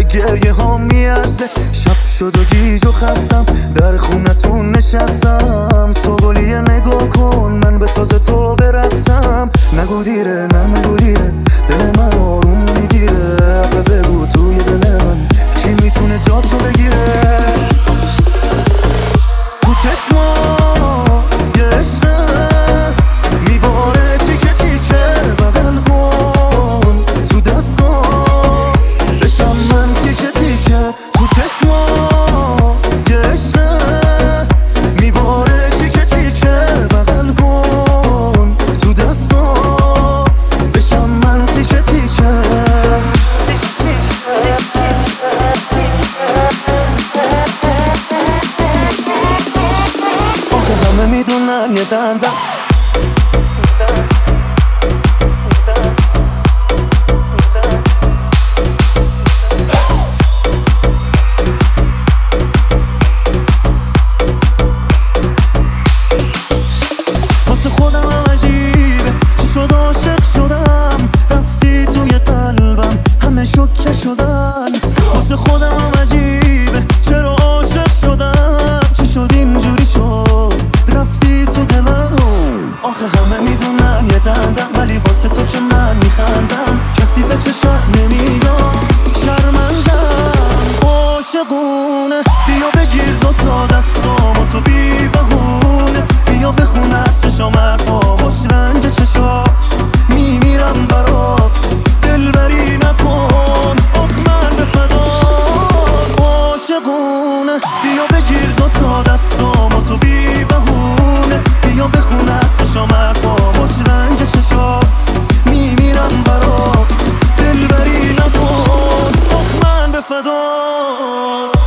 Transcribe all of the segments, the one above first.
گریه ها میارزه. شب شد و گیج و خستم در خونتون نشستم. سوگلیه نگاه کن من به ساز تو برقصم. نگو دیره نه نگو دیره دل من آروم نمیگیره. آخه بگو توی دل من کی میتونه جاتو بگیره. تو چشمات یه عشقه میباره تیکه تیکه بغل کن. تو دستات بشم من تیکه تیکه. تو چشمات یه عشقه میباره تیکه تیکه بغل کن. تو دستات بشم من تیکه تیکه. آخه همه میدونن یه دندم واسه خودم عجیبه چی شد عاشق شدم. رفتی توی قلبم همه شوکه شدن. واسه خودم عجیبه چرا عاشق شدم. چی شد اینجوری شد رفتی تو دلم. آخه همه میدونن یه دندم ولی واسه تو که من میخندم. کسی به چشم نمیگم شرمندم. عاشقونه بیا بگیر دوتا دستامو تو بی بهونه. بیا بخون از چشام حرفا خوش رنگ چشات میمیرم برات دلبری نکن. آخ من به فدات عاشقونه بیا بگیر دوتا دستامو تو بی بهونه. بیا بخون از چشام حرفا خوش رنگ چشات میمیرم برات دلبری نکن. آخ من به فدات.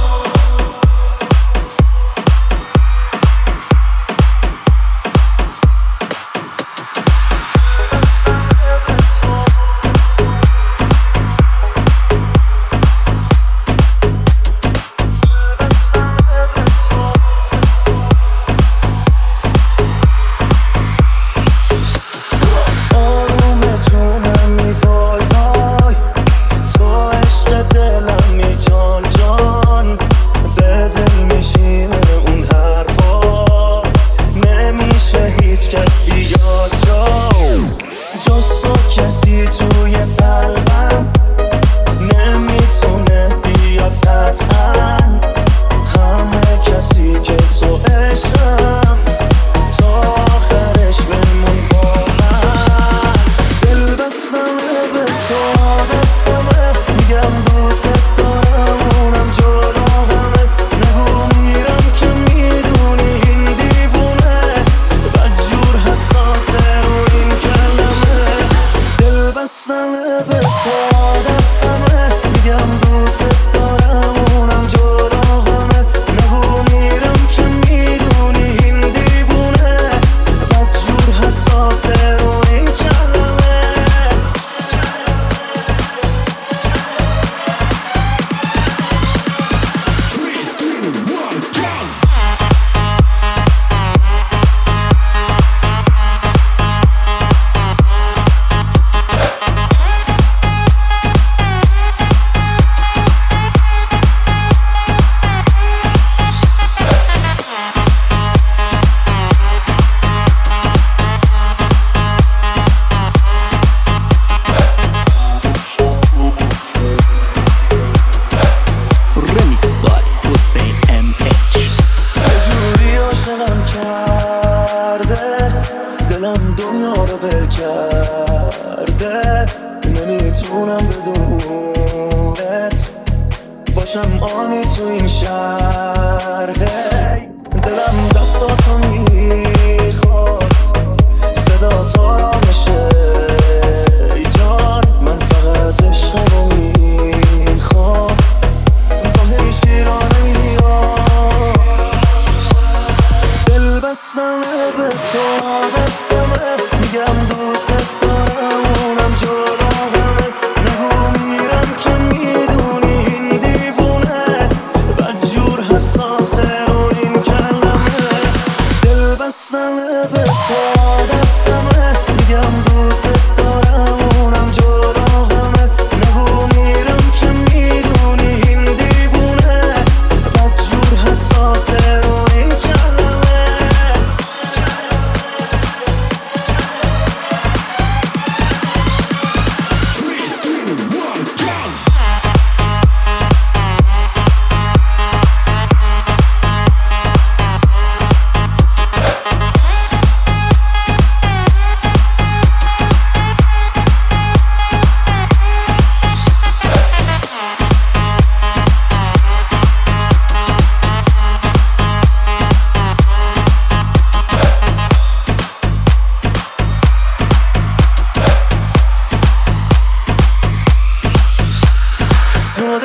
کسی توی قلبم نمیتونه بیاد قطعا. همه کسی که تو عشقم تا آخرش بمون با من. دل بستمه به تو عادتمه میگم دوست دارم اونم جدا همه. نگو میرم که میدونی این دیوونه بدجور حساسه رو این کلمه. دل بستمه به تو عادتمه میگم دوست دارم اونم جدا همه. نگو میرم که میدونی این دیوونه بدجور حساسه رو این کلمه. دلم دنیا رو ول کرده نمیتونم بدونت باشم آنی تو این شهر. دلم دستاتو میخواد صدا تو را بشه ای جان. من فقط عشق رو میخوام با هی شیرانه میاد. دل بستمه به تو عادتمه میگم دوست دارم اونم جدا همه. نگو میرم که میدونی این دیوونه بدجور حساسه رو این کلمه. دل بستمه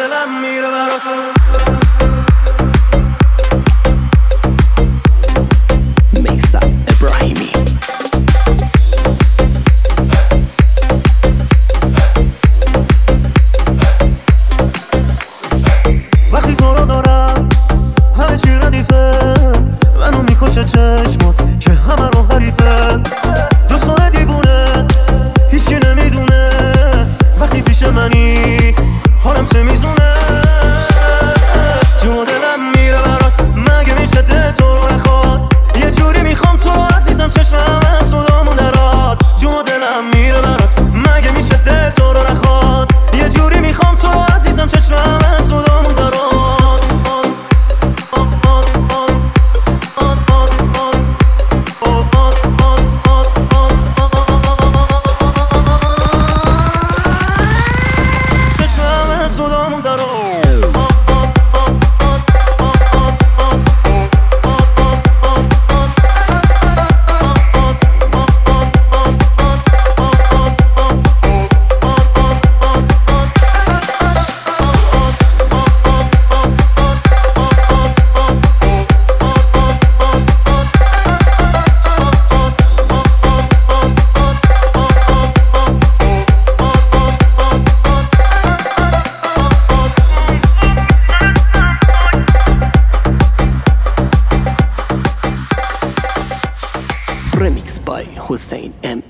دلم میره براتون. وقتی تو رو دارم همه چی ردیفه، منو میکشه چشمات که همه رو حریفه. دوستان دیوونه هیچی نمیدونه، وقتی پیش منی حالم چه میزونه. جون و دلم میره برات، مگه میشه دل تو رو نخواد؟ یه جوری میخوام تو عزیزم چشمم از صدامون دراد. جون و دلم میره برات، مگه میشه دل تو رو نخواد؟ یه جوری میخوام تو عزیزم چشمم از صدامون دراد. Remix by Hussein M.